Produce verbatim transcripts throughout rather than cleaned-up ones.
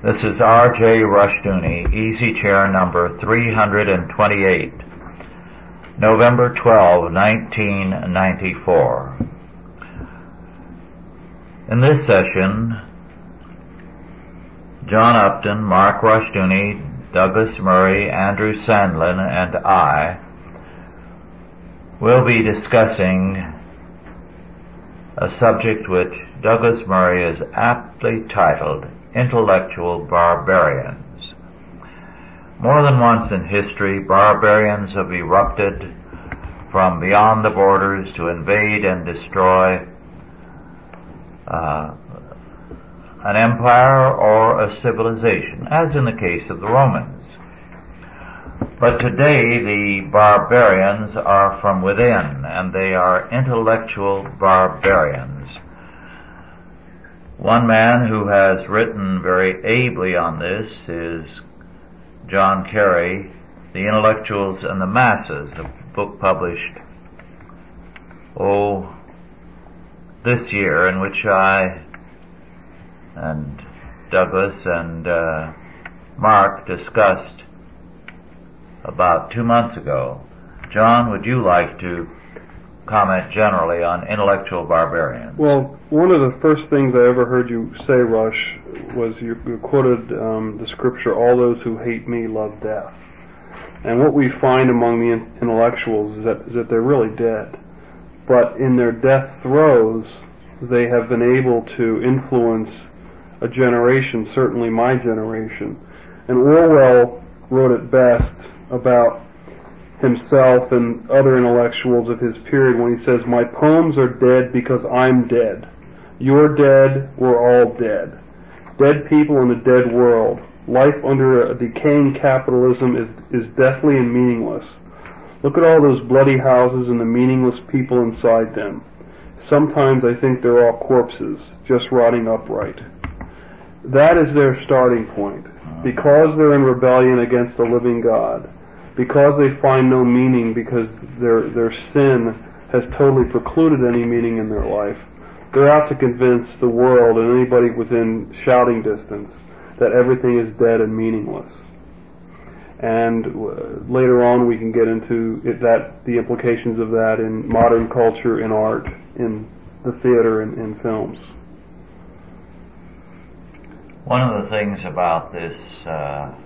This is R J Rushdoony, Easy Chair number three hundred twenty-eight, November twelfth, nineteen ninety-four. In this session, John Upton, Mark Rushdoony, Douglas Murray, Andrew Sandlin, and I will be discussing a subject which Douglas Murray has aptly titled Intellectual Barbarians. More than once in history, barbarians have erupted from beyond the borders to invade and destroy uh, an empire or a civilization, as in the case of the Romans. But today the barbarians are from within, and they are intellectual barbarians. One man who has written very ably on this is John Carey, The Intellectuals and the Masses, a book published, oh, this year, in which I and Douglas and uh, Mark discussed about two months ago. John, would you like to comment generally on intellectual barbarians? Well, one of the first things I ever heard you say, Rush, was you, you quoted um, the scripture, "All those who hate me love death." And what we find among the in- intellectuals is that, is that they're really dead. But in their death throes, they have been able to influence a generation, certainly my generation. And Orwell wrote it best about himself and other intellectuals of his period when he says, "My poems are dead because I'm dead. You're dead, we're all dead. Dead people in a dead world. Life under a decaying capitalism is, is deathly and meaningless. Look at all those bloody houses and the meaningless people inside them. Sometimes I think they're all corpses, just rotting upright." That is their starting point. Because they're in rebellion against the living God, because they find no meaning because their their sin has totally precluded any meaning in their life, they're out to convince the world and anybody within shouting distance that everything is dead and meaningless. And uh, later on we can get into it, that the implications of that in modern culture, in art, in the theater, and in films. One of the things about this uh,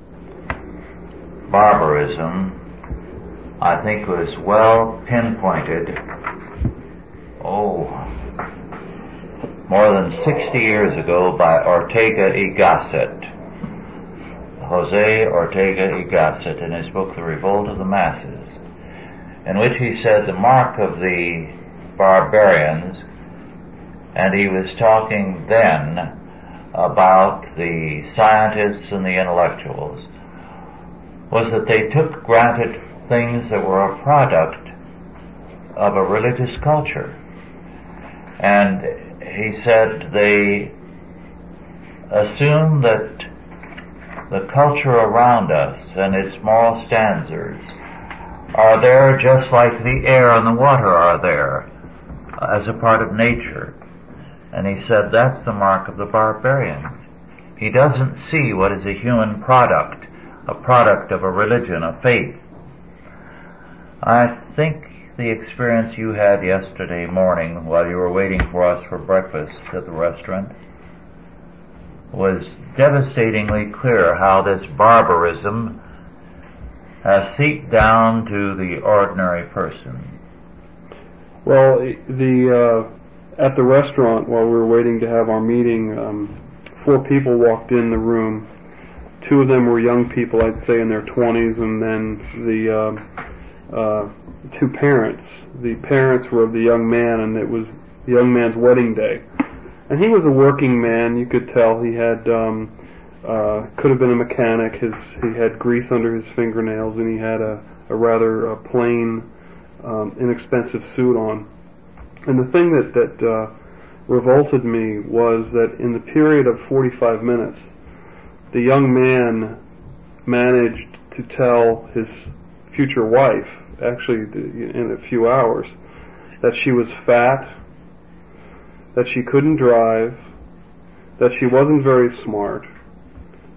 barbarism, I think, was well pinpointed, oh, more than sixty years ago by Ortega y Gasset, Jose Ortega y Gasset, in his book The Revolt of the Masses, in which he said the mark of the barbarians, and he was talking then about the scientists and the intellectuals, was that they took granted things that were a product of a religious culture. And he said they assumed that the culture around us and its moral standards are there just like the air and the water are there, as a part of nature. And he said that's the mark of the barbarian. He doesn't see what is a human product, a product of a religion, a faith. I think the experience you had yesterday morning while you were waiting for us for breakfast at the restaurant was devastatingly clear how this barbarism has seeped down to the ordinary person. Well, the uh, at the restaurant, while we were waiting to have our meeting, um, four people walked in the room. Two of them were young people, I'd say in their twenties, and then the uh, uh, two parents. The parents were of the young man, and it was the young man's wedding day. And he was a working man. You could tell he had um, uh, could have been a mechanic. His he had grease under his fingernails, and he had a, a rather uh, plain, um, inexpensive suit on. And the thing that that uh, revolted me was that in the period of forty-five minutes, the young man managed to tell his future wife, actually in a few hours, that she was fat, that she couldn't drive, that she wasn't very smart,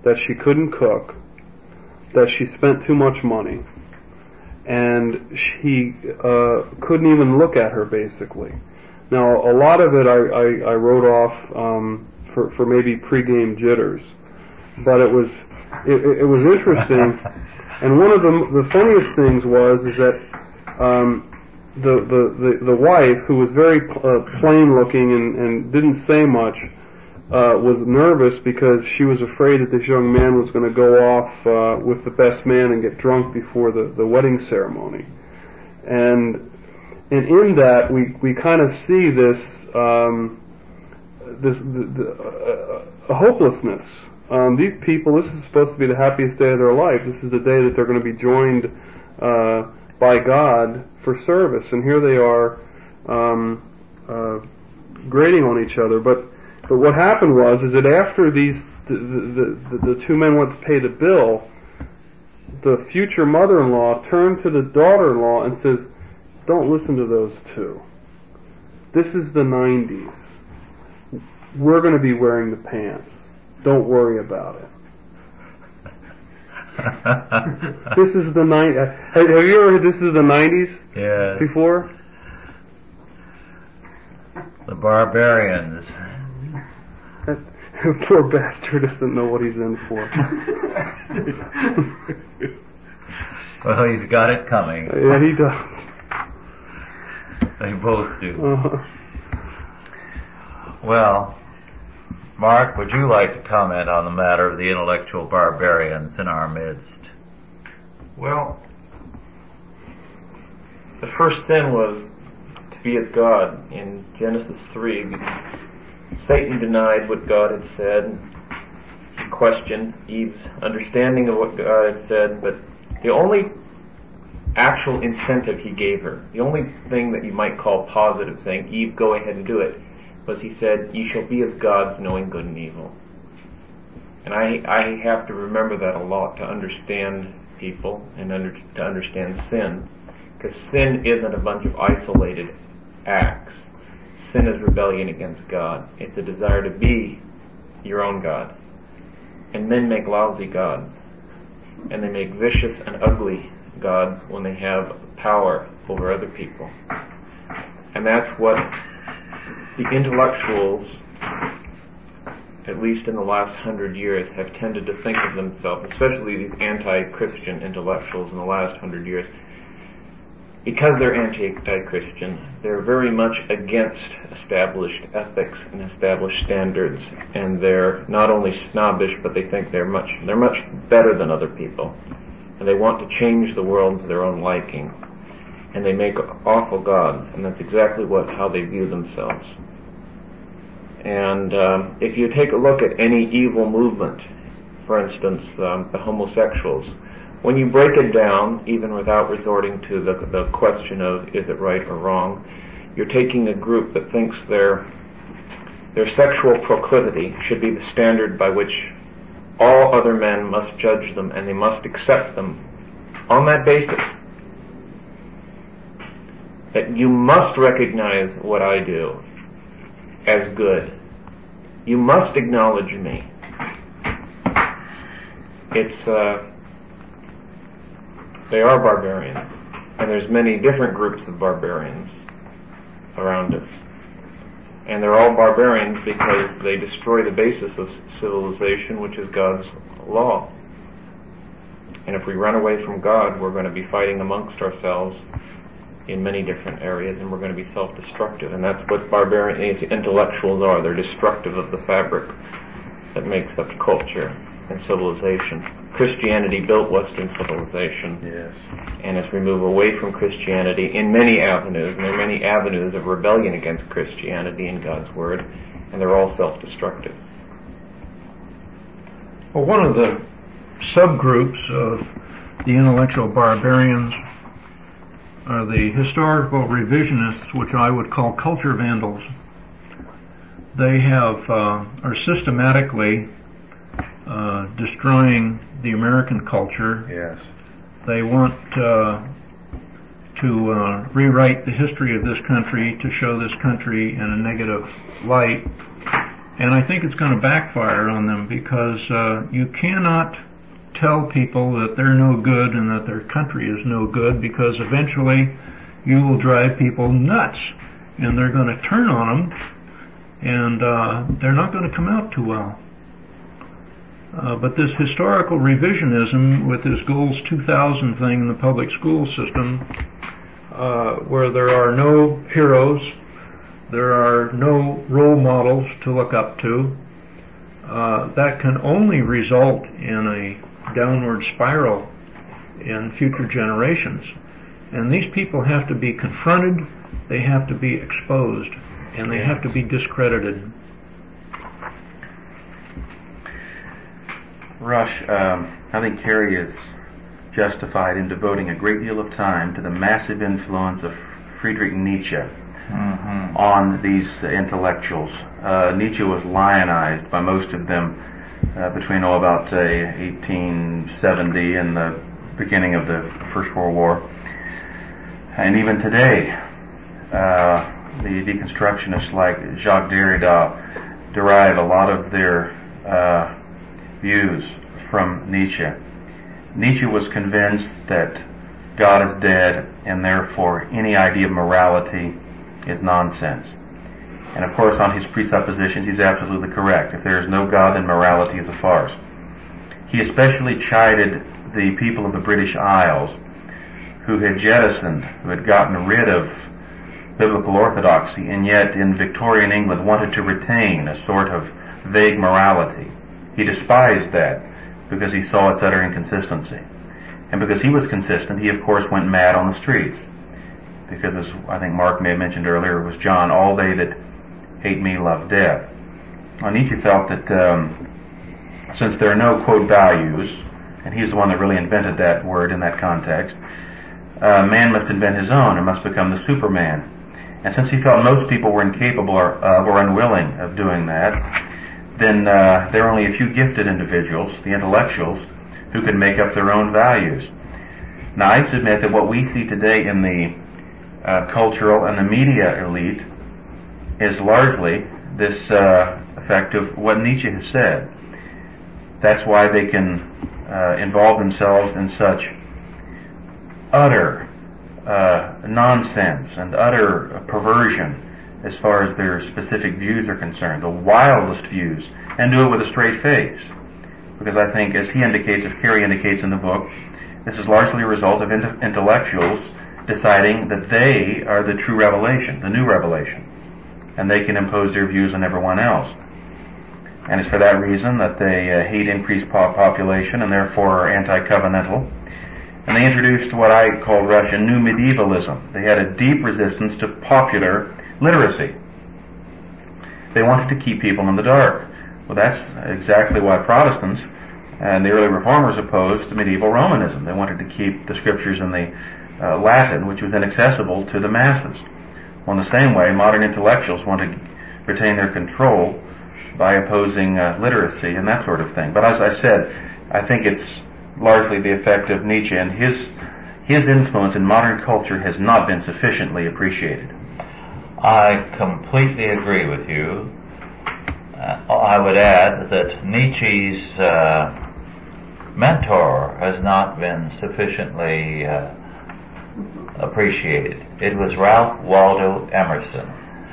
that she couldn't cook, that she spent too much money, and he uh, couldn't even look at her, basically. Now, a lot of it I, I, I wrote off um, for, for maybe pregame jitters, but it was it, it was interesting. And one of the the funniest things was is that um, the, the the the wife, who was very uh, plain looking and, and didn't say much, uh, was nervous because she was afraid that this young man was going to go off uh, with the best man and get drunk before the, the wedding ceremony. And and in that we we kind of see this um, this the, the, uh, a hopelessness. Um, these people, this is supposed to be the happiest day of their life. This is the day that they're going to be joined uh, by God for service, and here they are um, uh, grating on each other. But but what happened was is that after these the, the, the, the two men went to pay the bill, the future mother-in-law turned to the daughter-in-law and says, "Don't listen to those two. This is the nineties. We're going to be wearing the pants. Don't worry about it." This is the night. Have you ever heard this is the nineties? Yeah. Before? The barbarians. That poor bastard doesn't know what he's in for. Well, he's got it coming. Yeah, he does. They both do. Uh-huh. Well, Mark, would you like to comment on the matter of the intellectual barbarians in our midst? Well, the first sin was to be as God. In Genesis three, Satan denied what God had said. He questioned Eve's understanding of what God had said, but the only actual incentive he gave her, the only thing that you might call positive, saying, "Eve, go ahead and do it," was he said, "You shall be as gods, knowing good and evil." And I, I have to remember that a lot to understand people and under, to understand sin. Because sin isn't a bunch of isolated acts. Sin is rebellion against God. It's a desire to be your own God. And men make lousy gods. And they make vicious and ugly gods when they have power over other people. And that's what the intellectuals, at least in the last hundred years, have tended to think of themselves, especially these anti-Christian intellectuals in the last hundred years. Because they're anti-Christian, they're very much against established ethics and established standards, and they're not only snobbish, but they think they're much they're much better than other people, and they want to change the world to their own liking. And they make awful gods, and that's exactly what how they view themselves. And um, if you take a look at any evil movement, for instance, um, the homosexuals, when you break it down, even without resorting to the, the question of is it right or wrong, you're taking a group that thinks their their sexual proclivity should be the standard by which all other men must judge them, and they must accept them on that basis. That you must recognize what I do as good. You must acknowledge me. It's, uh, they are barbarians. And there's many different groups of barbarians around us. And they're all barbarians because they destroy the basis of civilization, which is God's law. And if we run away from God, we're going to be fighting amongst ourselves in many different areas, and we're going to be self-destructive. And that's what barbarian intellectuals are. They're destructive of the fabric that makes up culture and civilization. Christianity built Western civilization. Yes. And as we move away from Christianity in many avenues, and there are many avenues of rebellion against Christianity and God's Word, and they're all self-destructive. Well, one of the subgroups of the intellectual barbarians are the historical revisionists, which I would call culture vandals. They have uh, are systematically uh, destroying the American culture. Yes. They want uh, to uh, rewrite the history of this country to show this country in a negative light, And I think it's going to backfire on them because uh, you cannot tell people that they're no good and that their country is no good, because eventually you will drive people nuts and they're going to turn on them, and uh, they're not going to come out too well. Uh, but this historical revisionism with this Goals two thousand thing in the public school system, uh, where there are no heroes, there are no role models to look up to, uh, that can only result in a downward spiral in future generations. And these people have to be confronted, they have to be exposed, and they have to be discredited. Rush, um, I think Carey is justified in devoting a great deal of time to the massive influence of Friedrich Nietzsche mm-hmm. on these uh, intellectuals. Uh, Nietzsche was lionized by most of them uh, between, oh, about uh, eighteen seventy and the beginning of the First World War. And even today, uh, the deconstructionists like Jacques Derrida derive a lot of their uh, views from Nietzsche. Nietzsche was convinced that God is dead, and therefore any idea of morality is nonsense. And of course, on his presuppositions, he's absolutely correct. If there is no God, then morality is a farce. He especially chided the people of the British Isles who had jettisoned, who had gotten rid of biblical orthodoxy, and yet in Victorian England wanted to retain a sort of vague morality. He despised that because he saw its utter inconsistency. And because he was consistent, he of course went mad on the streets. Because, as I think Mark may have mentioned earlier, it was John, all they that hate me love death. Well, Nietzsche felt that um, since there are no, quote, values, and he's the one that really invented that word in that context, uh, man must invent his own and must become the Superman. And since he felt most people were incapable or, uh, or unwilling of doing that, then uh, there are only a few gifted individuals, the intellectuals, who can make up their own values. Now, I submit that what we see today in the uh, cultural and the media elite is largely this uh, effect of what Nietzsche has said. That's why they can uh, involve themselves in such utter uh, nonsense and utter perversion as far as their specific views are concerned, the wildest views, and do it with a straight face. Because I think, as he indicates, as Carey indicates in the book, this is largely a result of int- intellectuals deciding that they are the true revelation, the new revelation, and they can impose their views on everyone else. And it's for that reason that they uh, hate increased po- population and therefore are anti-covenantal. And they introduced what I call Russian new medievalism. They had a deep resistance to popular literacy. They wanted to keep people in the dark. Well, that's exactly why Protestants and the early Reformers opposed medieval Romanism. They wanted to keep the scriptures in the uh, Latin, which was inaccessible to the masses. Well, in the same way, modern intellectuals want to retain their control by opposing uh, literacy and that sort of thing. But as I said, I think it's largely the effect of Nietzsche, and his his influence in modern culture has not been sufficiently appreciated. I completely agree with you. Uh, I would add that Nietzsche's uh, mentor has not been sufficiently uh, appreciated. It was Ralph Waldo Emerson.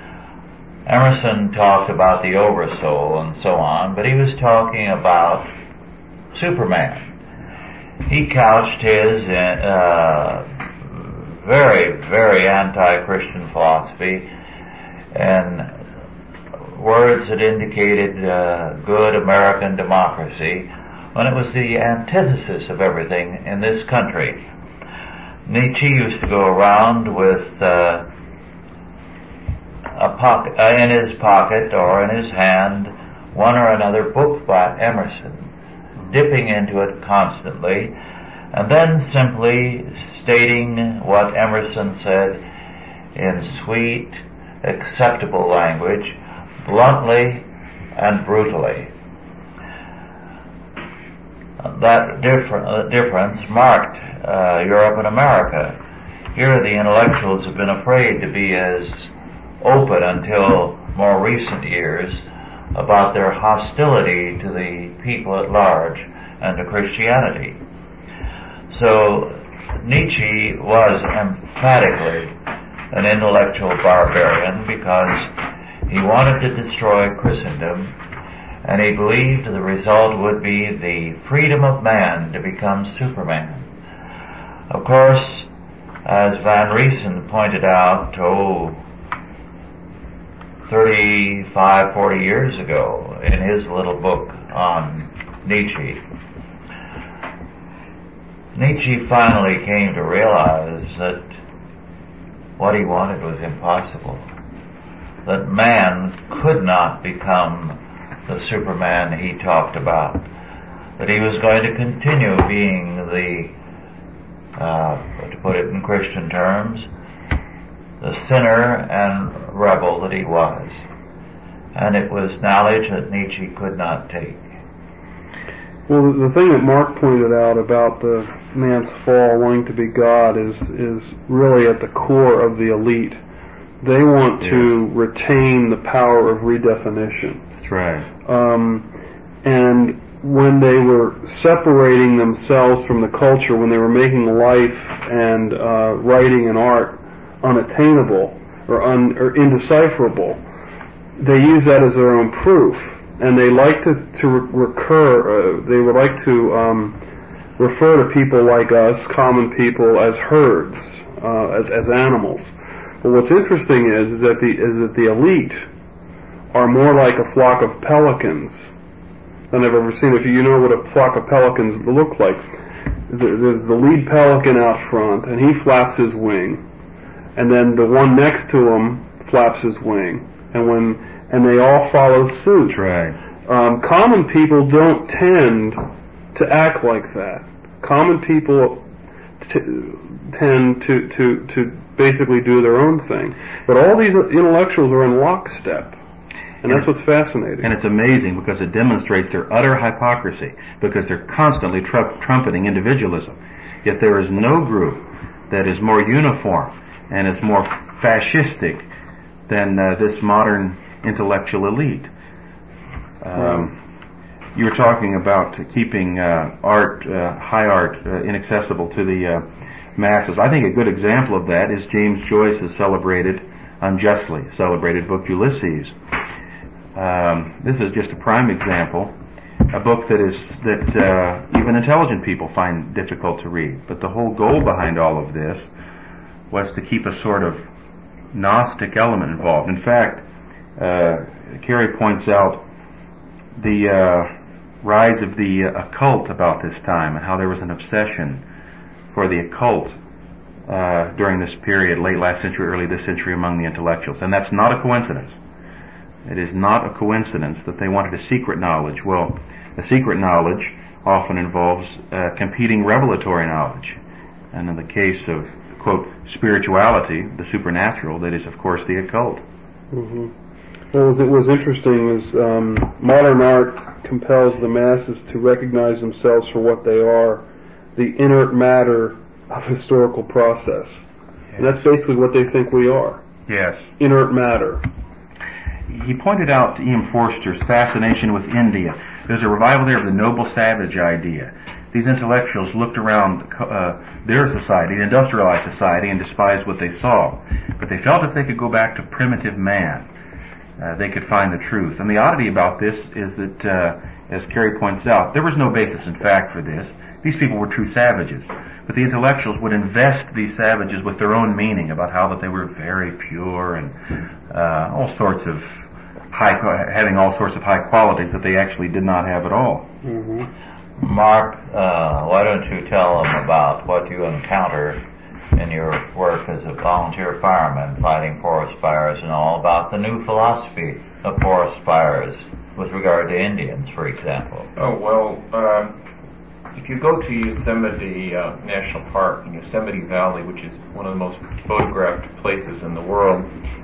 Emerson talked about the oversoul and so on, but he was talking about Superman. He couched his uh, very, very anti-Christian philosophy in words that indicated uh, good American democracy, when it was the antithesis of everything in this country. Nietzsche used to go around with uh, a pocket, uh, in his pocket or in his hand one or another book by Emerson, dipping into it constantly, and then simply stating what Emerson said in sweet, acceptable language, bluntly and brutally. That differ- uh, difference marked uh, Europe and America. Here the intellectuals have been afraid to be as open until more recent years about their hostility to the people at large and to Christianity. So Nietzsche was emphatically an intellectual barbarian because he wanted to destroy Christendom, and he believed the result would be the freedom of man to become Superman. Of course, as Van Riesen pointed out, oh, thirty-five, forty years ago in his little book on Nietzsche, Nietzsche finally came to realize that what he wanted was impossible, that man could not become the Superman he talked about, that he was going to continue being the, uh, to put it in Christian terms, the sinner and rebel that he was. And it was knowledge that Nietzsche could not take. Well, the thing that Mark pointed out about the man's fall, wanting to be God, is is really at the core of the elite. They want yes. to retain the power of redefinition. That's right. Um, and when they were separating themselves from the culture, when they were making life and uh, writing and art unattainable or, un, or indecipherable, they use that as their own proof. And they like to, to recur, uh, they would like to um, refer to people like us, common people, as herds, uh, as, as animals. But what's interesting is, is that the is that the elite are more like a flock of pelicans than I've ever seen. If you know what a flock of pelicans look like, there's the lead pelican out front, and he flaps his wing, and then the one next to him flaps his wing, and when and they all follow suit. That's right. Um, common people don't tend to act like that. Common people t- tend to, to, to basically do their own thing. But all these intellectuals are in lockstep. And that's what's fascinating. And it's amazing because it demonstrates their utter hypocrisy, because they're constantly tr- trumpeting individualism. Yet there is no group that is more uniform and is more fascistic than uh, this modern intellectual elite. Um, you were talking about keeping uh, art, uh, high art, uh, inaccessible to the uh, masses. I think a good example of that is James Joyce's celebrated, unjustly celebrated book Ulysses. Um, this is just a prime example, a book that is that uh, even intelligent people find difficult to read. But the whole goal behind all of this was to keep a sort of Gnostic element involved. In fact, Uh, Carey points out the uh, rise of the uh, occult about this time and how there was an obsession for the occult uh, during this period, late last century, early this century, among the intellectuals. And that's not a coincidence. It is not a coincidence that they wanted a secret knowledge. Well, a secret knowledge often involves uh, competing revelatory knowledge. And in the case of, quote, spirituality, the supernatural, that is, of course, the occult. Mm-hmm. Well, what was interesting is um, modern art compels the masses to recognize themselves for what they are, the inert matter of historical process. Yes. And that's basically what they think we are. Yes. Inert matter. He pointed out E M Forster's fascination with India. There's a revival there of the noble savage idea. These intellectuals looked around uh, their society, the industrialized society, and despised what they saw. But they felt if they could go back to primitive man, Uh, they could find the truth. And the oddity about this is that, uh, as Carey points out, there was no basis in fact for this. These people were true savages. But the intellectuals would invest these savages with their own meaning about how that they were very pure and uh, all sorts of high, having all sorts of high qualities that they actually did not have at all. Mm-hmm. Mark, uh, why don't you tell them about what you encounter in your work as a volunteer fireman fighting forest fires and all, about the new philosophy of forest fires with regard to Indians, for example? Oh, well, um, if you go to Yosemite uh, National Park in Yosemite Valley, which is one of the most photographed places in the world,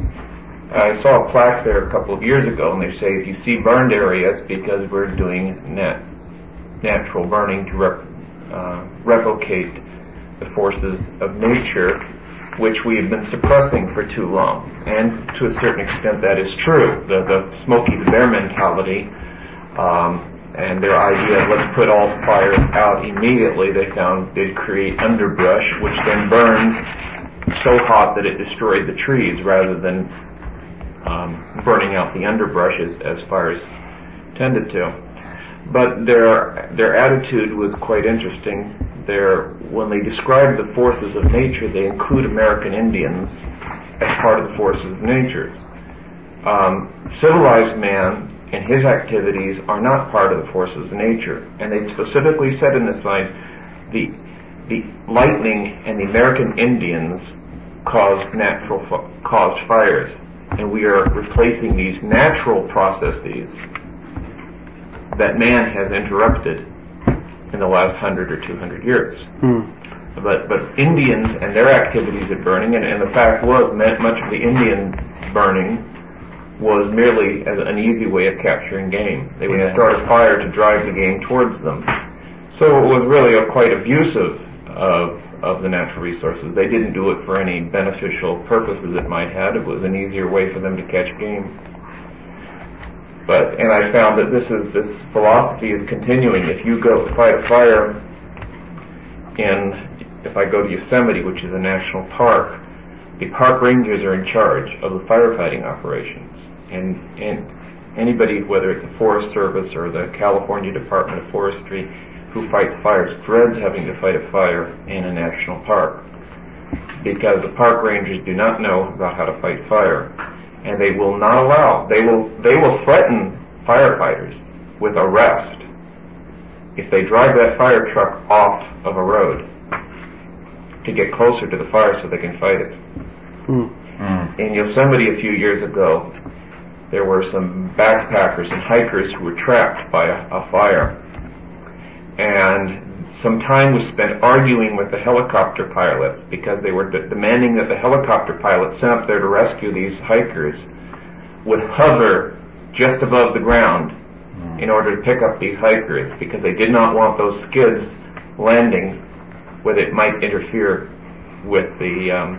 I saw a plaque there a couple of years ago, and they say if you see burned areas, because we're doing nat- natural burning to rep- uh, replicate the forces of nature which we have been suppressing for too long. And to a certain extent that is true. The, the Smokey the Bear mentality, um, and their idea of let's put all fires out immediately, they found did create underbrush, which then burns so hot that it destroyed the trees rather than um, burning out the underbrush as, as fires tended to. But their their attitude was quite interesting. Their, when they describe the forces of nature, they include American Indians as part of the forces of nature. Um, civilized man and his activities are not part of the forces of nature. And they specifically said in this slide, the the lightning and the American Indians caused natural caused fires, and we are replacing these natural processes that man has interrupted in the last hundred or two hundred years. Hmm. But but Indians and their activities at burning, and, and the fact was, much of the Indian burning was merely as an easy way of capturing game. They would Yeah. start a fire to drive the game towards them. So it was really a quite abusive of of the natural resources. They didn't do it for any beneficial purposes it might have. It was an easier way for them to catch game. But, and I found that this is, this philosophy is continuing. If you go fight a fire in, if I go to Yosemite, which is a national park, the park rangers are in charge of the firefighting operations. And, and anybody, whether it's the Forest Service or the California Department of Forestry, who fights fires dreads having to fight a fire in a national park, because the park rangers do not know about how to fight fire. And they will not allow, they will, they will threaten firefighters with arrest if they drive that fire truck off of a road to get closer to the fire so they can fight it. Hmm. Mm. In Yosemite a few years ago, there were some backpackers and hikers who were trapped by a, a fire. And some time was spent arguing with the helicopter pilots because they were de- demanding that the helicopter pilots sent up there to rescue these hikers would hover just above the ground mm. in order to pick up these hikers, because they did not want those skids landing where it might interfere with the um,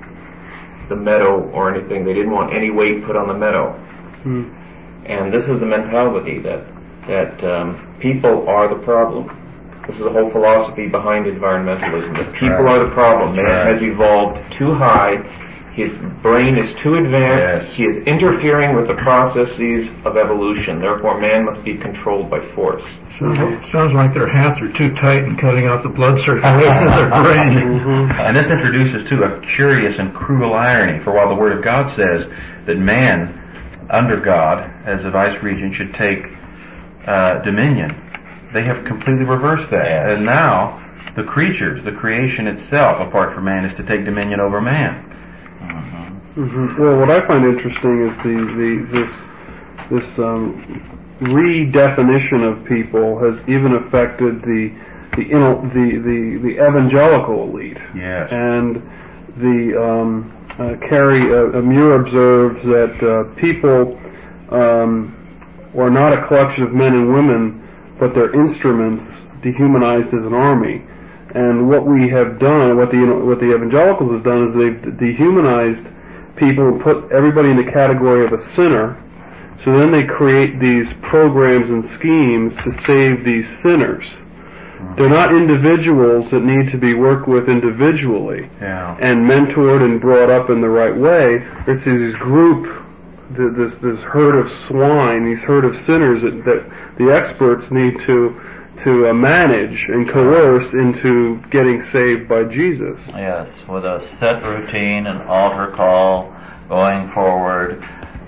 the meadow or anything. They didn't want any weight put on the meadow. Hmm. And this is the mentality that that um, people are the problem. This is the whole philosophy behind environmentalism, that people right. are the problem. Man right. has evolved too high, his brain is too advanced, Yes. he is interfering with the processes of evolution, therefore man must be controlled by force. Sounds, sounds like their hats are too tight and cutting out the blood circulation of their brain. Mm-hmm. And this introduces, too, a curious and cruel irony, for while the Word of God says that man, under God, as a vice-regent, should take uh, dominion, they have completely reversed that. Yes. And now, the creatures, the creation itself, apart from man, is to take dominion over man. Mm-hmm. Mm-hmm. Well, what I find interesting is the, the this this um, redefinition of people has even affected the the the the, the evangelical elite. Yes. And the um, uh, Carrie uh, Muir observes that uh, people um, are not a collection of men and women, but they're instruments dehumanized as an army. And what we have done, what the you know, what the evangelicals have done, is they've dehumanized people and put everybody in the category of a sinner. So then they create these programs and schemes to save these sinners. They're not individuals that need to be worked with individually Yeah. and mentored and brought up in the right way. It's this group, this this herd of swine, these herd of sinners that, that the experts need to to uh, manage and coerce into getting saved by Jesus. Yes, with a set routine, an altar call, going forward,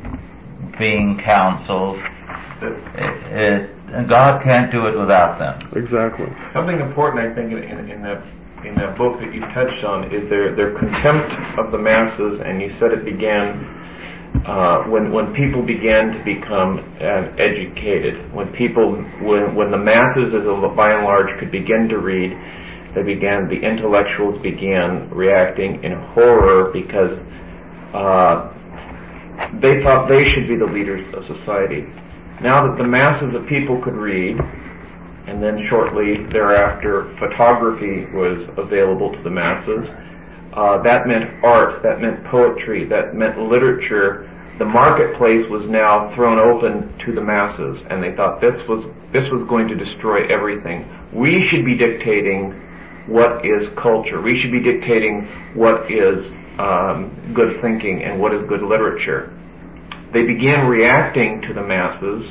being counseled. It, it, and God can't do it without them. Exactly. Something important, I think, in, in, in that in that book that you touched on is their their contempt of the masses, and you said it began uh, when when people began to become uh, educated. When people when when the masses, as a, by and large, could begin to read, they began the intellectuals began reacting in horror because uh, they thought they should be the leaders of society. Now that the masses of people could read, and then shortly thereafter photography was available to the masses, Uh, that meant art, that meant poetry, that meant literature. The marketplace was now thrown open to the masses, and they thought this was this was going to destroy everything. We should be dictating what is culture. We should be dictating what is um, good thinking and what is good literature. They began reacting to the masses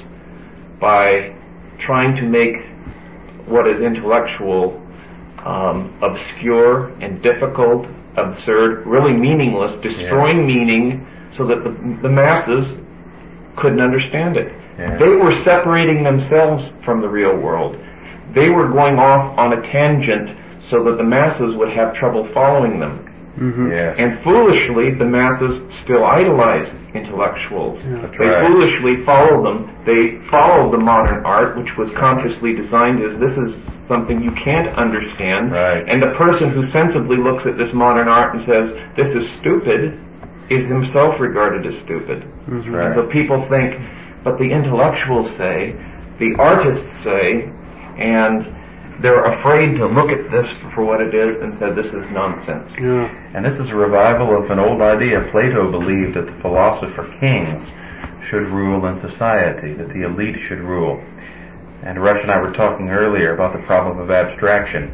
by trying to make what is intellectual um, obscure and difficult, absurd, really meaningless, destroying yeah. meaning so that the, the masses couldn't understand it. Yeah. They were separating themselves from the real world. They were going off on a tangent so that the masses would have trouble following them. Mm-hmm. Yeah. And foolishly, the masses still idolize intellectuals. Yeah. They right. foolishly follow them. They follow the modern art, which was consciously designed as this is something you can't understand. Right. And the person who sensibly looks at this modern art and says, this is stupid, is himself regarded as stupid. Mm-hmm. Right. And so people think, but the intellectuals say, the artists say, and they're afraid to look at this for what it is and said this is nonsense. Yeah. And this is a revival of an old idea. Plato believed that the philosopher kings should rule in society, that the elite should rule. And Rush and I were talking earlier about the problem of abstraction.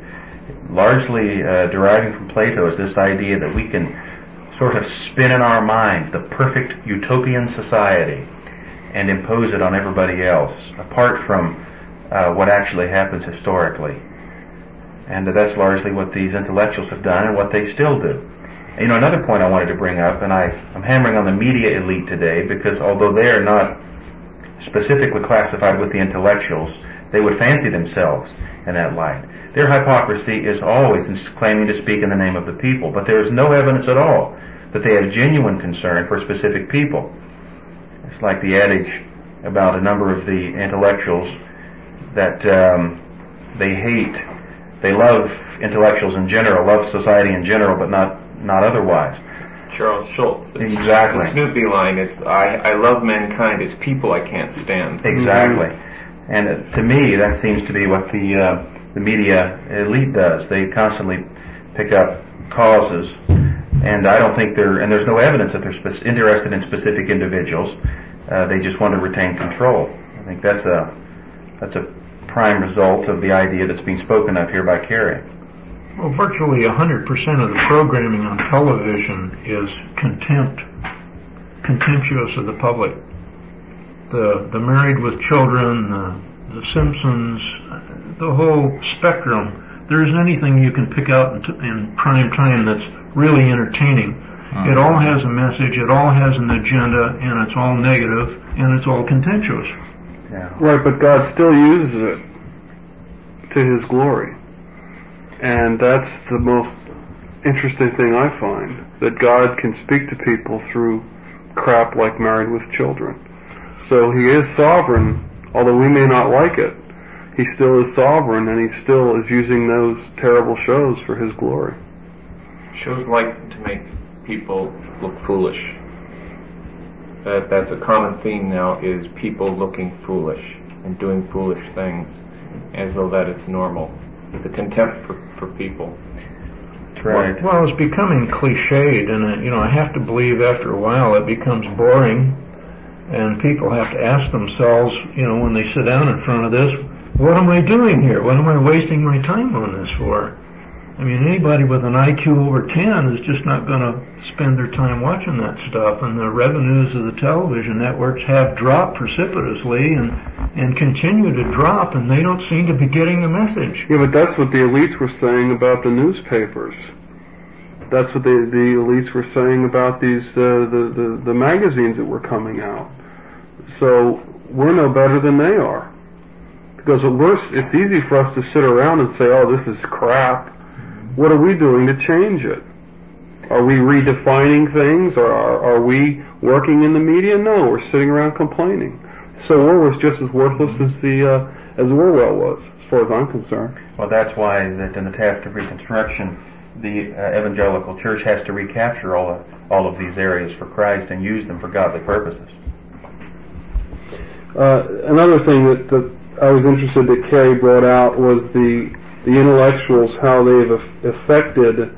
Largely uh, deriving from Plato is this idea that we can sort of spin in our mind the perfect utopian society and impose it on everybody else, apart from Uh, what actually happens historically. And uh, that's largely what these intellectuals have done and what they still do. And, you know, another point I wanted to bring up, and I, I'm hammering on the media elite today, because although they are not specifically classified with the intellectuals, they would fancy themselves in that light. Their hypocrisy is always in claiming to speak in the name of the people, but there is no evidence at all that they have genuine concern for specific people. It's like the adage about a number of the intellectuals that um, they hate, they love intellectuals in general, love society in general, but not not otherwise. Charles Schultz. It's Exactly. The Snoopy line, it's, I, I love mankind, it's people I can't stand. Exactly. And uh, to me, that seems to be what the uh, the media elite does. They constantly pick up causes, and I don't think they're, and there's no evidence that they're spe- interested in specific individuals. Uh, they just want to retain control. I think that's a that's a prime result of the idea that's being spoken of here by Carey. Well, virtually one hundred percent of the programming on television is contempt, contemptuous of the public. The the Married with Children, the, the Simpsons, the whole spectrum. There isn't anything you can pick out in, t- in prime time that's really entertaining. Mm-hmm. It all has a message, it all has an agenda, and it's all negative, and it's all contemptuous. Yeah. Right, but God still uses it to His glory. And that's the most interesting thing I find, that God can speak to people through crap like Married with Children. So He is sovereign, although we may not like it. He still is sovereign, and He still is using those terrible shows for His glory. Shows like to make people look foolish. That that's a common theme now, is people looking foolish and doing foolish things as though that is normal. It's a contempt for, for people. That's right. Well, it's becoming cliched, and uh, you know, I have to believe after a while it becomes boring, and people have to ask themselves, you know, when they sit down in front of this, what am I doing here? What am I wasting my time on this for? I mean, anybody with an I Q over ten is just not going to spend their time watching that stuff, and the revenues of the television networks have dropped precipitously and and continue to drop, and they don't seem to be getting the message. Yeah, but that's what the elites were saying about the newspapers. That's what the the elites were saying about these uh, the, the the magazines that were coming out. So we're no better than they are, because we're, it's easy for us to sit around and say, "Oh, this is crap." What are we doing to change it? Are we redefining things, or are, are we working in the media? No, we're sitting around complaining. So Orwell's just as worthless as the uh, as Orwell was, as far as I'm concerned. Well, that's why that in the task of reconstruction, the uh, evangelical church has to recapture all of, all of these areas for Christ and use them for godly purposes. Uh, another thing that, that I was interested that Carey brought out was the the intellectuals, how they've affected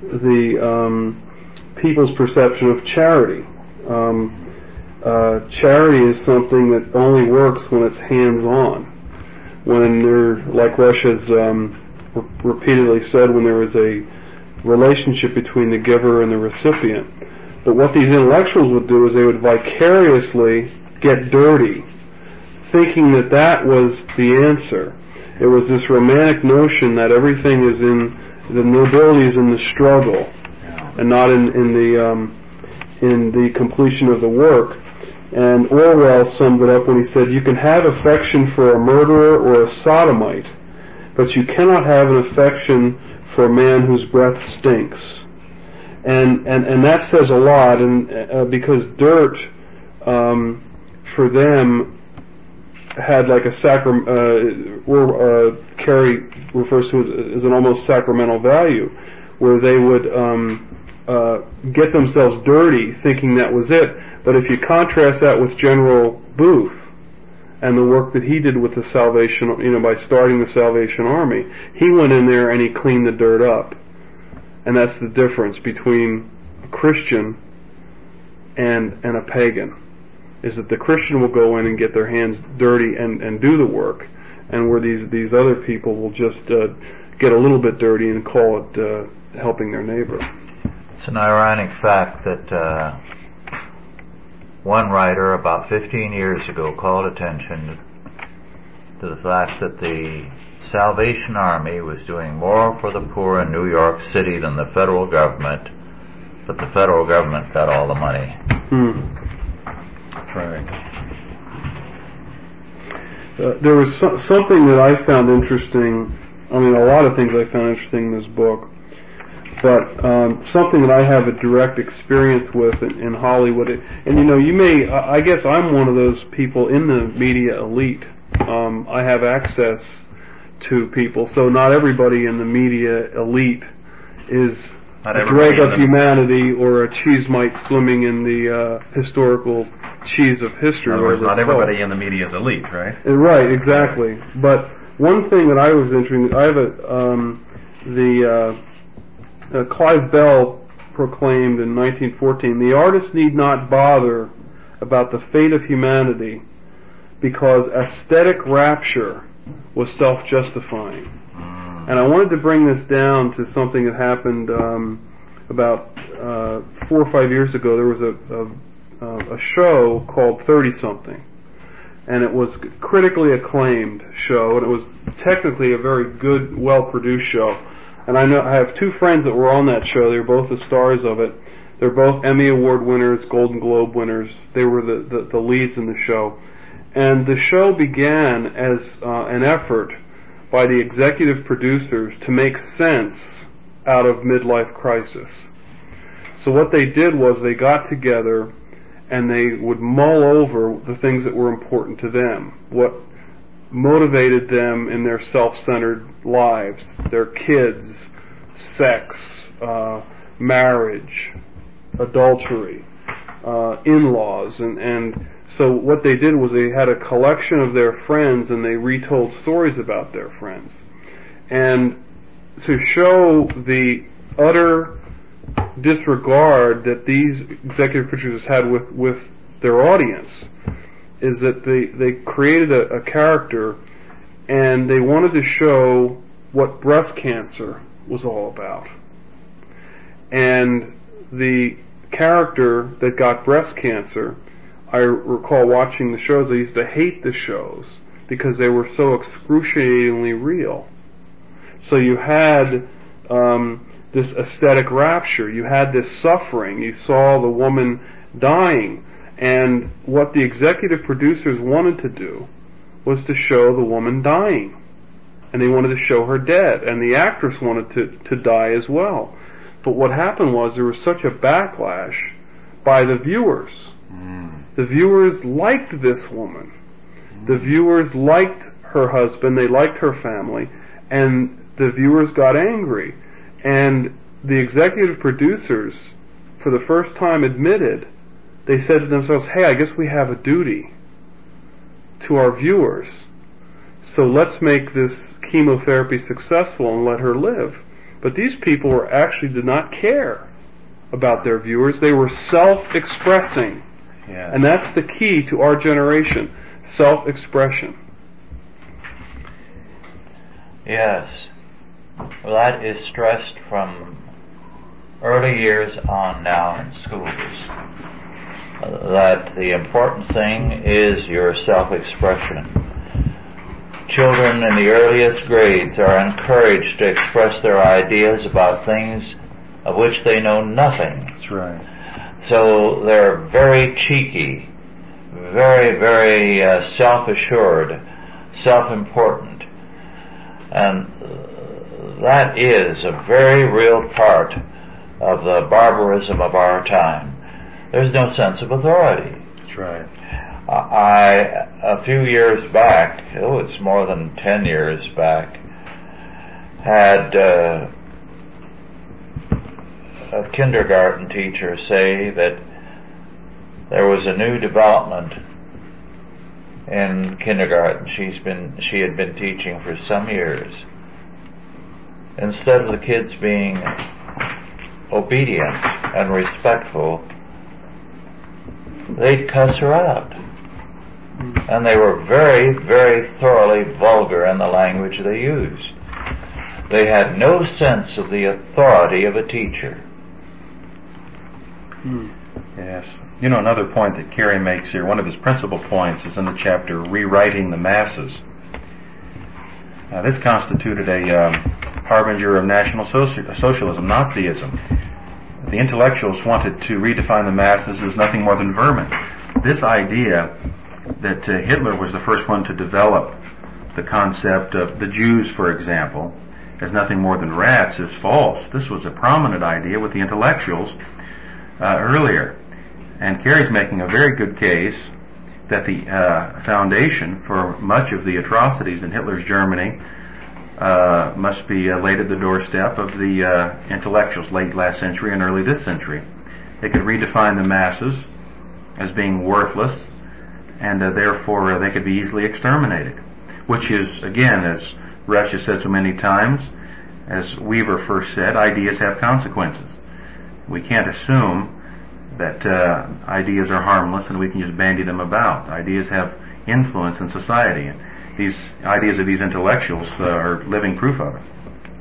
the um, people's perception of charity. Um, uh, charity is something that only works when it's hands-on. When there, like Rush has um, re- repeatedly said, when there is a relationship between the giver and the recipient. But what these intellectuals would do is they would vicariously get dirty, thinking that that was the answer. It was this romantic notion that everything is in, the nobility is in the struggle, and not in, in the um, in the completion of the work. And Orwell summed it up when he said, you can have affection for a murderer or a sodomite, but you cannot have an affection for a man whose breath stinks. And and, and that says a lot, and uh, because dirt, um, for them, had like a sacram, uh, or uh, Carey refers to as, as an almost sacramental value, where they would um, uh, get themselves dirty, thinking that was it. But if you contrast that with General Booth and the work that he did with the Salvation, you know, by starting the Salvation Army, he went in there and he cleaned the dirt up. And that's the difference between a Christian and and a pagan, is that the Christian will go in and get their hands dirty and, and do the work, and where these these other people will just uh, get a little bit dirty and call it uh, helping their neighbor. It's an ironic fact that uh, one writer about fifteen years ago called attention to the fact that the Salvation Army was doing more for the poor in New York City than the federal government, but the federal government got all the money. Hmm. That's right. Uh, there was so- something that I found interesting. I mean, a lot of things I found interesting in this book, but um, something that I have a direct experience with in, in Hollywood. And you know, you may, I guess I'm one of those people in the media elite. Um, I have access to people, so not everybody in the media elite is Not a everybody drag in of the- humanity or a cheesemite swimming in the uh, historical cheese of history. In other words, as it's not everybody called. in the media is elite, right? Uh, Right, exactly. But one thing that I was interested, I have a um, the uh, uh, Clive Bell proclaimed in nineteen fourteen, the artist need not bother about the fate of humanity because aesthetic rapture was self-justifying. Mm. And I wanted to bring this down to something that happened um, about uh, four or five years ago. There was a, a, a show called thirty something, and it was a critically acclaimed show, and it was technically a very good, well-produced show. And I know I have two friends that were on that show. They were both the stars of it. They're both Emmy Award winners, Golden Globe winners. They were the, the, the leads in the show. And the show began as uh, an effort by the executive producers to make sense out of midlife crisis. So what they did was they got together and they would mull over the things that were important to them, what motivated them in their self-centered lives, their kids, sex, uh, marriage, adultery, uh, in-laws, and, and so what they did was they had a collection of their friends and they retold stories about their friends. And to show the utter disregard that these executive producers had with, with their audience is that they, they created a, a character and they wanted to show what breast cancer was all about. And the character that got breast cancer, I recall watching the shows, I used to hate the shows because they were so excruciatingly real. So you had um, this aesthetic rapture, you had this suffering, you saw the woman dying, and what the executive producers wanted to do was to show the woman dying. And they wanted to show her dead, and the actress wanted to, to die as well. But what happened was there was such a backlash by the viewers. Mm. The viewers liked this woman. The viewers liked her husband, they liked her family, and the viewers got angry. And the executive producers, for the first time, admitted, they said to themselves, hey, I guess we have a duty to our viewers. So let's make this chemotherapy successful and let her live. But these people were actually did not care about their viewers. They were self-expressing. Yes. And that's the key to our generation, self-expression. Yes. Well, that is stressed from early years on now in schools. Uh, that the important thing is your self-expression. Children in the earliest grades are encouraged to express their ideas about things of which they know nothing. That's right. So they're very cheeky, very, very uh, self-assured, self-important. And uh, that is a very real part of the barbarism of our time. There's no sense of authority. That's right. I, a few years back, oh, it's more than ten years back, had uh, a kindergarten teacher say that there was a new development in kindergarten. She's been, she had been teaching for some years. Instead of the kids being obedient and respectful, they'd cuss her out. And they were very, very thoroughly vulgar in the language they used. They had no sense of the authority of a teacher. Hmm. Yes. You know, another point that Carey makes here, one of his principal points is in the chapter Rewriting the Masses. Uh, this constituted a um, harbinger of National Soci- Socialism, Nazism. The intellectuals wanted to redefine the masses as nothing more than vermin. This idea that uh, Hitler was the first one to develop the concept of the Jews, for example, as nothing more than rats is false. This was a prominent idea with the intellectuals uh, earlier. And Carey's making a very good case that the uh, foundation for much of the atrocities in Hitler's Germany uh, must be uh, laid at the doorstep of the uh, intellectuals late last century and early this century. They could redefine the masses as being worthless, and uh, therefore uh, they could be easily exterminated. Which is, again, as Rush has said so many times, as Weaver first said, ideas have consequences. We can't assume that uh, ideas are harmless and we can just bandy them about. Ideas have influence in society, and these ideas of these intellectuals uh, are living proof of it.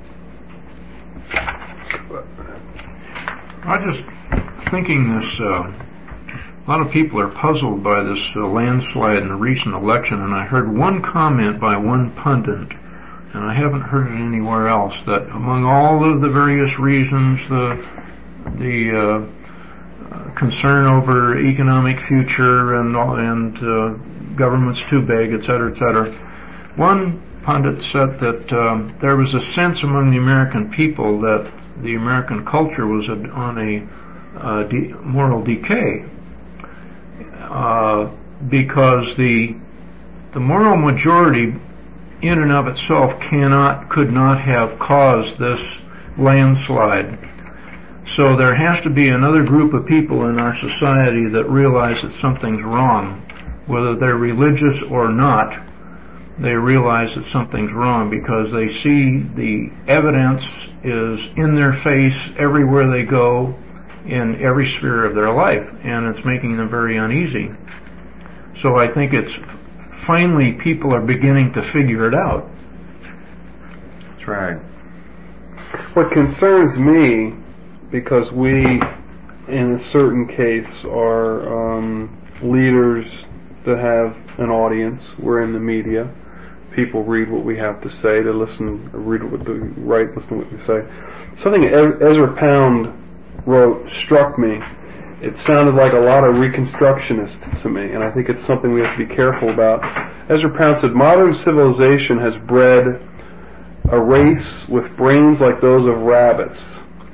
I just thinking this, uh, a lot of people are puzzled by this uh, landslide in the recent election, and I heard one comment by one pundit, and I haven't heard it anywhere else, that among all of the various reasons, the the uh, concern over economic future and and uh, government's too big, et cetera, et cetera. One pundit said that um, there was a sense among the American people that the American culture was a, on a uh, de- moral decay uh, because the the moral majority in and of itself cannot, could not have caused this landslide. So there has to be another group of people in our society that realize that something's wrong. Whether they're religious or not, they realize that something's wrong because they see the evidence is in their face everywhere they go in every sphere of their life, and it's making them very uneasy. So I think it's finally people are beginning to figure it out. That's right. What concerns me, because we, in a certain case, are um, leaders that have an audience. We're in the media. People read what we have to say. They listen, read what we write, listen to what we say. Something Ezra Pound wrote struck me. It sounded like a lot of Reconstructionists to me, and I think it's something we have to be careful about. Ezra Pound said, modern civilization has bred a race with brains like those of rabbits.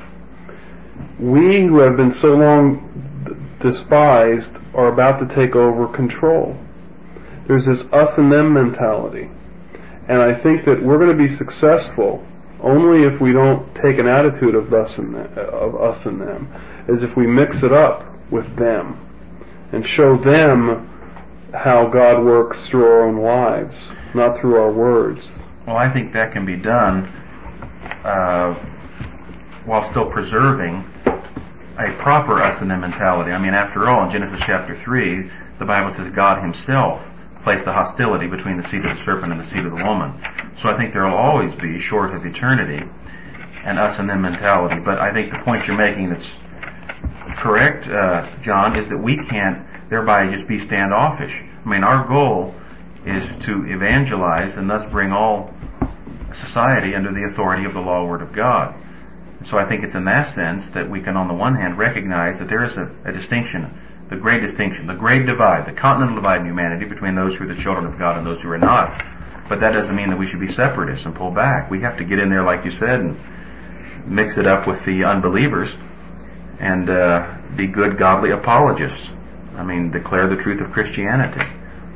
We who have been so long despised are about to take over control. There's this us and them mentality. And I think that we're going to be successful only if we don't take an attitude of us and them, of us and them, as if we mix it up with them and show them how God works through our own lives, not through our words. Well, I think that can be done uh, while still preserving a proper us and them mentality. I mean, after all, in Genesis chapter three, the Bible says God himself placed the hostility between the seed of the serpent and the seed of the woman. So I think there will always be, short of eternity, an us and them mentality. But I think the point you're making that's correct, uh, John, is that we can't thereby just be standoffish. I mean, our goal is to evangelize and thus bring all society under the authority of the law word of God. So I think it's in that sense that we can on the one hand recognize that there is a, a distinction, the great distinction, the great divide, the continental divide in humanity between those who are the children of God and those who are not. But that doesn't mean that we should be separatists and pull back. We have to get in there, like you said, and mix it up with the unbelievers and uh, be good, godly apologists. I mean, declare the truth of Christianity.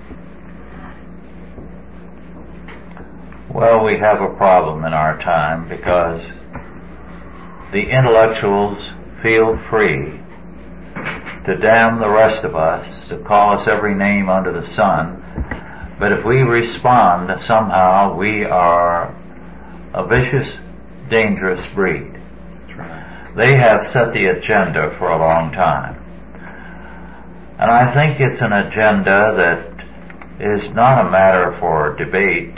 Well, we have a problem in our time because the intellectuals feel free to damn the rest of us, to call us every name under the sun. But if we respond, somehow we are a vicious, dangerous breed. That's right. They have set the agenda for a long time. And I think it's an agenda that is not a matter for debate.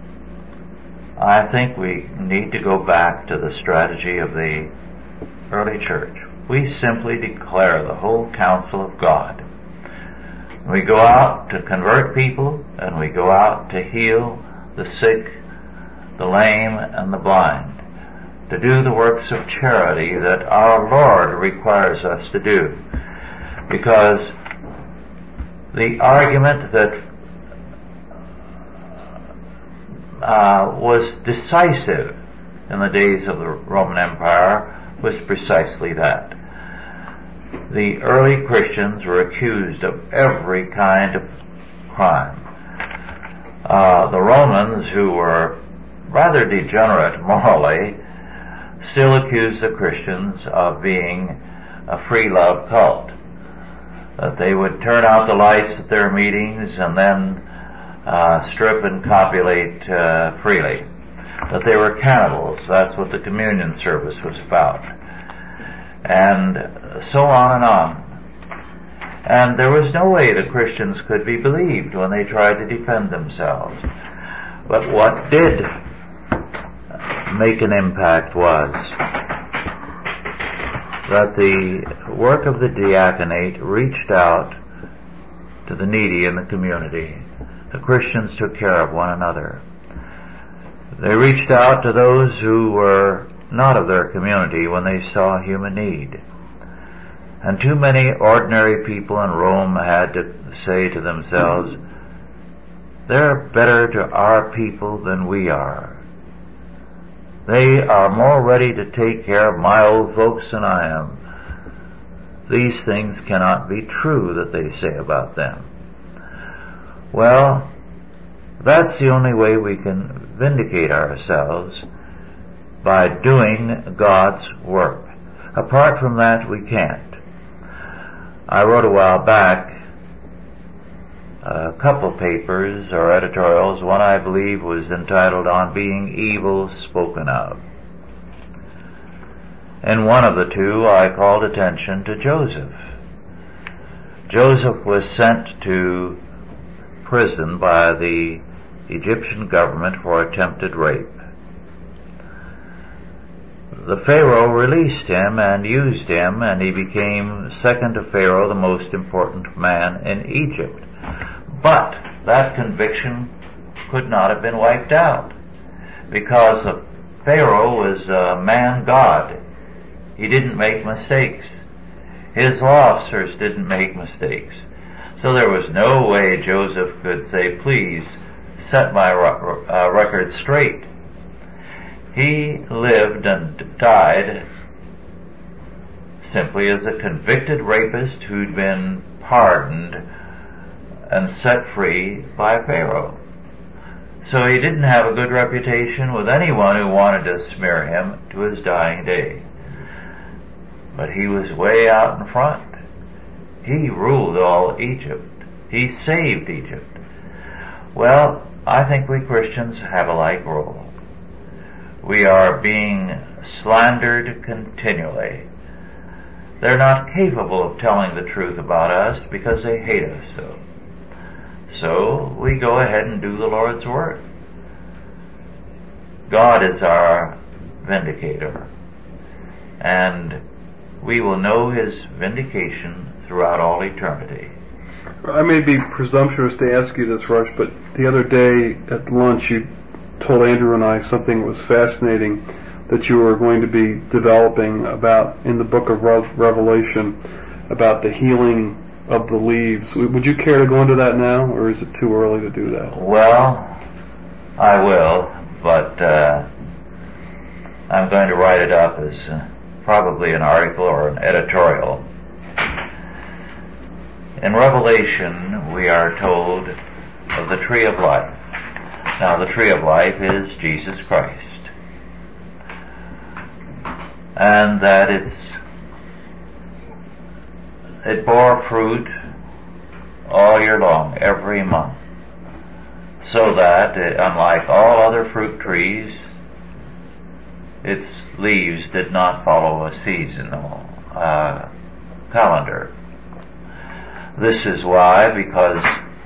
I think we need to go back to the strategy of the early church. We simply declare the whole counsel of God. We go out to convert people, and we go out to heal the sick, the lame, and the blind, to do the works of charity that our Lord requires us to do. Because the argument that Uh, was decisive in the days of the Roman Empire was precisely that. The early Christians were accused of every kind of crime. Uh, the Romans, who were rather degenerate morally, still accused the Christians of being a free love cult. That they would turn out the lights at their meetings and then Uh, strip and copulate uh, freely. That they were cannibals. That's what the communion service was about. And so on and on. And there was no way the Christians could be believed when they tried to defend themselves. But what did make an impact was that the work of the diaconate reached out to the needy in the community. The Christians took care of one another. They reached out to those who were not of their community when they saw human need. And too many ordinary people in Rome had to say to themselves, they're better to our people than we are. They are more ready to take care of my old folks than I am. These things cannot be true that they say about them. Well, that's the only way we can vindicate ourselves, by doing God's work. Apart from that, we can't. I wrote a while back a couple papers or editorials. One, I believe, was entitled On Being Evil Spoken Of. In one of the two, I called attention to Joseph. Joseph was sent to prison by the Egyptian government for attempted rape. The Pharaoh released him and used him, and he became, second to Pharaoh, the most important man in Egypt. But that conviction could not have been wiped out, because the Pharaoh was a man God. He didn't make mistakes. His law officers didn't make mistakes. So there was no way Joseph could say, please set my uh, record straight. He lived and died simply as a convicted rapist who'd been pardoned and set free by Pharaoh. So he didn't have a good reputation with anyone who wanted to smear him to his dying day. But he was way out in front. He ruled all Egypt. He saved Egypt. Well, I think we Christians have a like role. we are being slandered continually. They're not capable of telling the truth about us because they hate us so. So we go ahead and do the Lord's work. God is our vindicator, and we will know His vindication throughout all eternity. I may be presumptuous to ask you this, Rush, but the other day at lunch you told Andrew and I something that was fascinating that you were going to be developing about in the book of Revelation about the healing of the leaves. Would you care to go into that now, or is it too early to do that? Well, I will, but uh, I'm going to write it up as uh, probably an article or an editorial. In Revelation, we are told of the tree of life. Now, the tree of life is Jesus Christ. And that it's, it bore fruit all year long, every month. So that, it, unlike all other fruit trees, its leaves did not follow a seasonal uh, calendar. This is why, because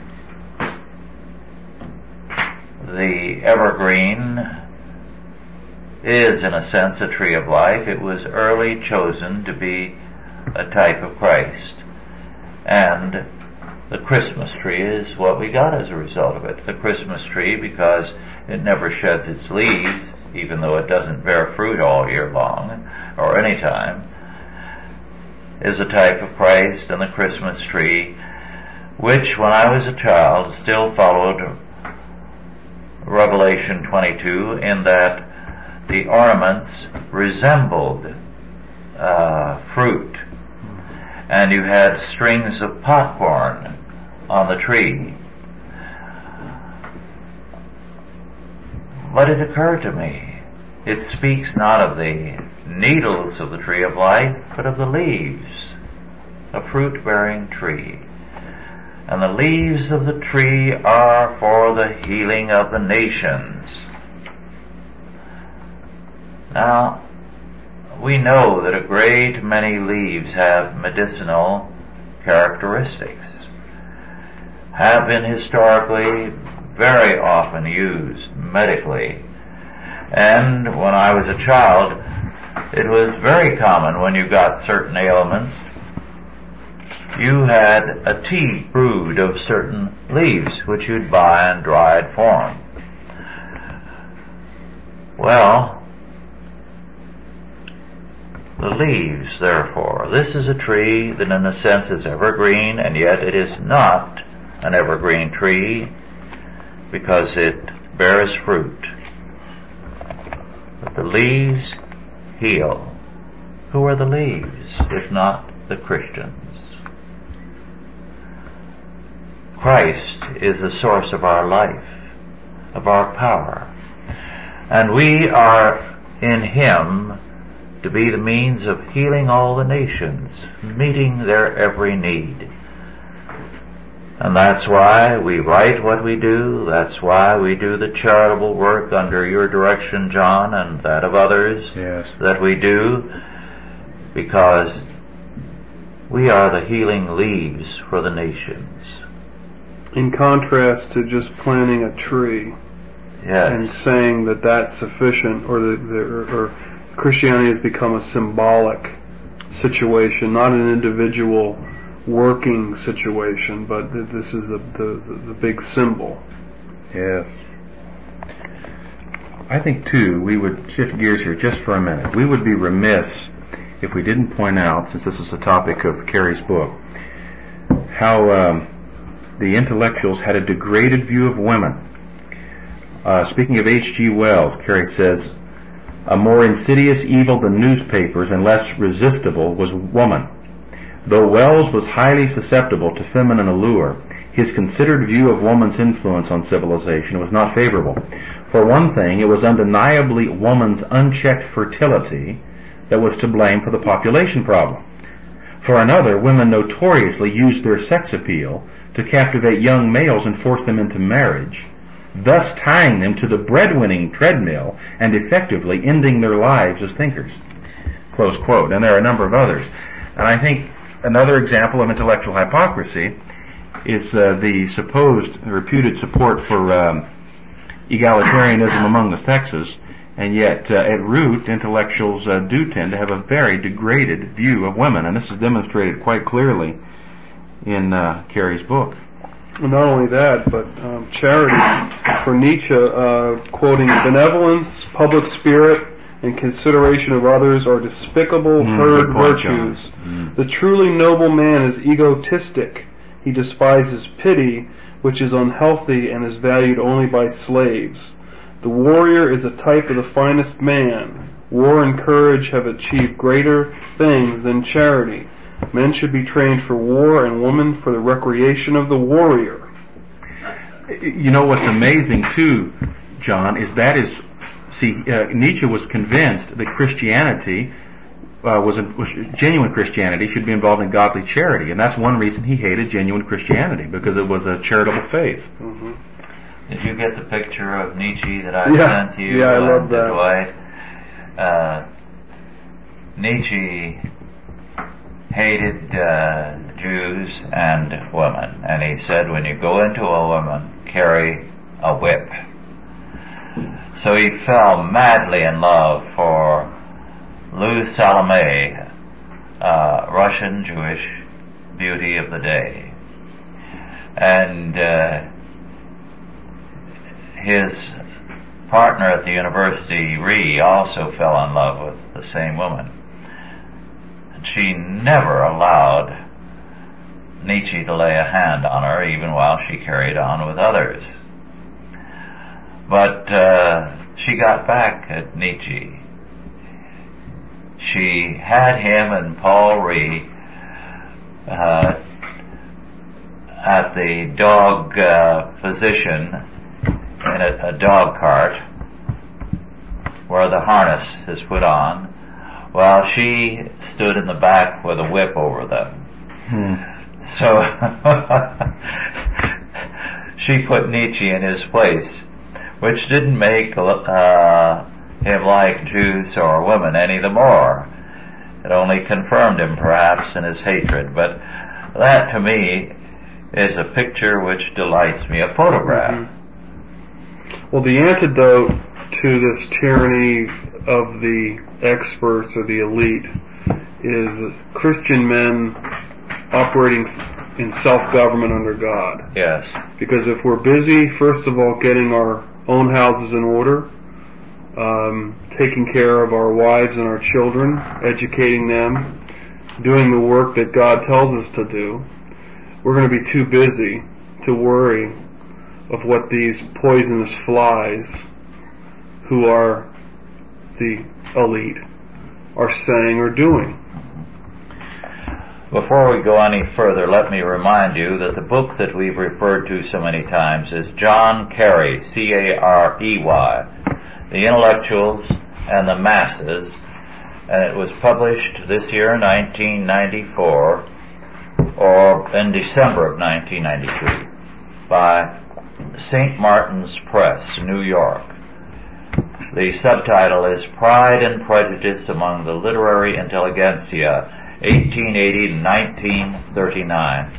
the evergreen is, in a sense, a tree of life. It was early chosen to be a type of Christ. And the Christmas tree is what we got as a result of it. The Christmas tree, because it never sheds its leaves, even though it doesn't bear fruit all year long, or any time, is a type of Christ. And the Christmas tree, which when I was a child still followed Revelation twenty-two in that the ornaments resembled uh, fruit, and you had strings of popcorn on the tree. But it occurred to me, it speaks not of the needles of the tree of life, but of the leaves, a fruit-bearing tree. And the leaves of the tree are for the healing of the nations. Now, we know that a great many leaves have medicinal characteristics, have been historically very often used medically. And when I was a child, it was very common when you got certain ailments, you had a tea brewed of certain leaves which you'd buy in dried form. Well, the leaves, therefore, this is a tree that in a sense is evergreen, and yet it is not an evergreen tree because it bears fruit. But the leaves heal. Who are the leaves, if not the Christians? Christ is the source of our life, of our power, and we are in Him to be the means of healing all the nations, meeting their every need. And that's why we write what we do. That's why we do the charitable work under your direction, John, and that of others yes. that we do, because we are the healing leaves for the nations. In contrast to just planting a tree yes. and saying that that's sufficient, or the, the or, or Christianity has become a symbolic situation, not an individual working situation, but th- this is a, the, the, the big symbol. Yes. I think, too, we would shift gears here just for a minute. We would be remiss if we didn't point out, since this is the topic of Carey's book, how um, the intellectuals had a degraded view of women. Uh, speaking of H G Wells, Carey says, a more insidious evil than newspapers and less resistible was woman. Though Wells was highly susceptible to feminine allure, his considered view of woman's influence on civilization was not favorable. For one thing, it was undeniably woman's unchecked fertility that was to blame for the population problem. For another, women notoriously used their sex appeal to captivate young males and force them into marriage, thus tying them to the breadwinning treadmill and effectively ending their lives as thinkers. Close quote. And there are a number of others. And I think another example of intellectual hypocrisy is uh, the supposed, reputed support for um, egalitarianism among the sexes, and yet uh, at root intellectuals uh, do tend to have a very degraded view of women, and this is demonstrated quite clearly in uh, Carey's book. Not only that, but um, charity for Nietzsche, uh, quoting, benevolence, public spirit, and consideration of others are despicable Mm, herd good point, virtues. John. Mm. The truly noble man is egotistic. He despises pity, which is unhealthy and is valued only by slaves. The warrior is a type of the finest man. War and courage have achieved greater things than charity. Men should be trained for war and women for the recreation of the warrior. You know what's amazing too, John, is that is, see, uh, Nietzsche was convinced that Christianity uh, was, a, was genuine Christianity should be involved in godly charity, and that's one reason he hated genuine Christianity, because it was a charitable faith. Mm-hmm. Did you get the picture of Nietzsche that I Yeah. sent to you? Yeah, I love uh, that. Dwight? Uh, Nietzsche hated uh, Jews and women, and he said, when you go into a woman, carry a whip. So he fell madly in love for Lou Salome, uh, Russian Jewish beauty of the day. And uh, his partner at the university, Ree, also fell in love with the same woman. And she never allowed Nietzsche to lay a hand on her, even while she carried on with others. But uh, she got back at Nietzsche. She had him and Paul Ree uh, at the dog uh, position in a, a dog cart where the harness is put on, while she stood in the back with a whip over them. Hmm. So she put Nietzsche in his place, which didn't make uh, him like Jews or women any the more. It only confirmed him perhaps in his hatred. But that to me is a picture which delights me, a photograph. Mm-hmm. Well, the antidote to this tyranny of the experts or the elite is Christian men operating in self-government under God. Yes. Because if we're busy, first of all, getting our own houses in order, um, taking care of our wives and our children, educating them, doing the work that God tells us to do, we're going to be too busy to worry of what these poisonous flies, who are the elite, are saying or doing. Before we go any further, let me remind you that the book that we've referred to so many times is John Carey, C A R E Y, The Intellectuals and the Masses, and it was published this year, nineteen ninety-four, or in December of nineteen ninety-three, by Saint Martin's Press, New York. The subtitle is Pride and Prejudice Among the Literary Intelligentsia, eighteen eighty to nineteen thirty-nine.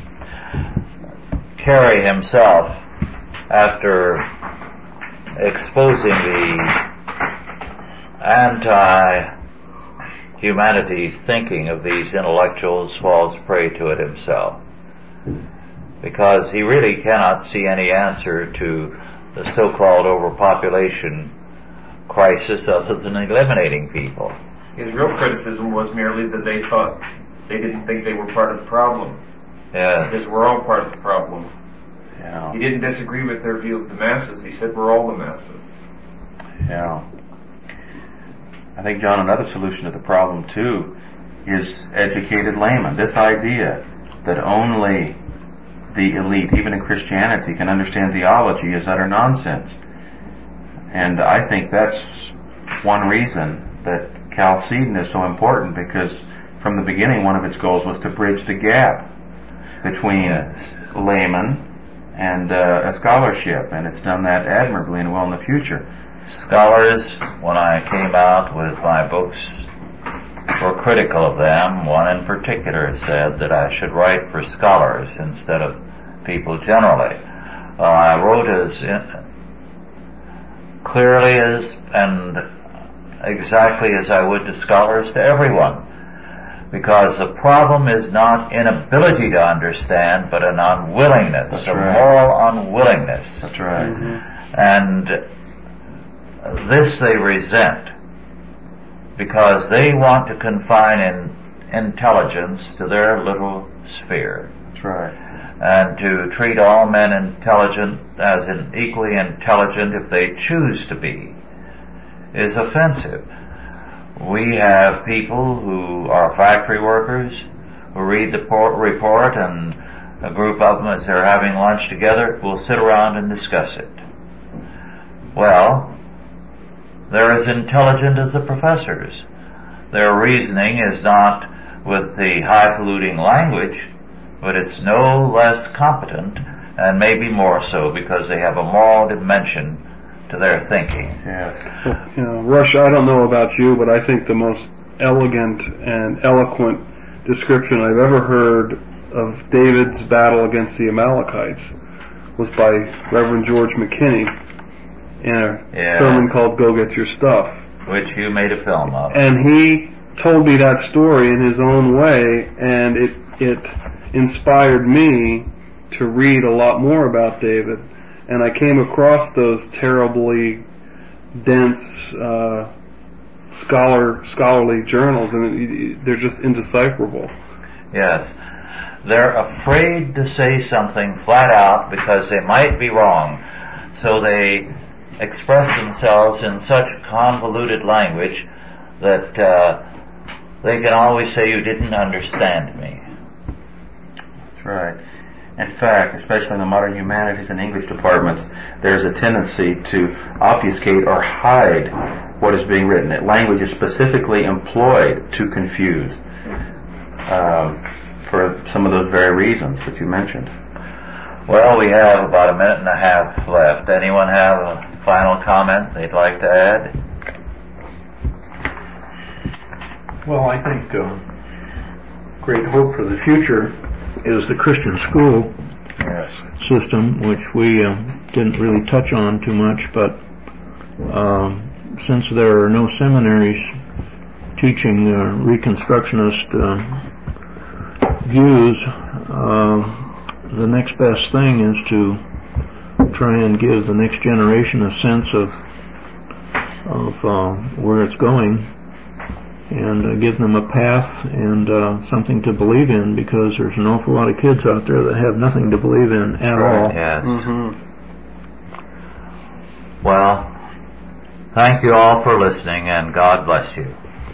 Carey himself, after exposing the anti-humanity thinking of these intellectuals, falls prey to it himself, because he really cannot see any answer to the so-called overpopulation crisis other than eliminating people. His real criticism was merely that they thought they didn't think they were part of the problem. Yes. Because we're all part of the problem. Yeah. He didn't disagree with their view of the masses. He said we're all the masses. Yeah. I think, John, another solution to the problem too is educated laymen. This idea that only the elite, even in Christianity, can understand theology is utter nonsense. And I think that's one reason that Chalcedon is so important, because from the beginning one of its goals was to bridge the gap between Yes. laymen and uh, a scholarship, and it's done that admirably and well in the future. Scholars, when I came out with my books, were critical of them. One in particular said that I should write for scholars instead of people generally. Uh, I wrote as in, clearly as and exactly as I would to scholars, to everyone, because the problem is not inability to understand, but an unwillingness, That's a right. moral unwillingness. That's right. Mm-hmm. And this they resent, because they want to confine in intelligence to their little sphere. That's right. And to treat all men intelligent as in equally intelligent if they choose to be is offensive. We have people who are factory workers who read the por- report, and a group of them, as they're having lunch together, will sit around and discuss it. Well, they're as intelligent as the professors. Their reasoning is not with the highfalutin language, but it's no less competent, and maybe more so, because they have a moral dimension to their thinking. Yes. You know, Rush, I don't know about you, but I think the most elegant and eloquent description I've ever heard of David's battle against the Amalekites was by Reverend George McKinney in a Yeah. sermon called Go Get Your Stuff. Which you made a film of. And he told me that story in his own way, and it it inspired me to read a lot more about David. And I came across those terribly dense uh, scholar scholarly journals, and it, they're just indecipherable. Yes. They're afraid to say something flat out because they might be wrong. So they express themselves in such convoluted language that uh, they can always say, you didn't understand me. That's right. In fact, especially in the modern humanities and English departments, there's a tendency to obfuscate or hide what is being written. That language is specifically employed to confuse, um, for some of those very reasons that you mentioned. Well, we have about a minute and a half left. Anyone have a final comment they'd like to add? Well, I think uh, great hope for the future is the Christian school Yes. system, which we uh, didn't really touch on too much, but um, since there are no seminaries teaching uh, Reconstructionist uh, views, uh, the next best thing is to try and give the next generation a sense of of uh, where it's going, and uh, give them a path and uh, something to believe in, because there's an awful lot of kids out there that have nothing to believe in at all. Yes. Mm-hmm. Well, thank you all for listening, and God bless you.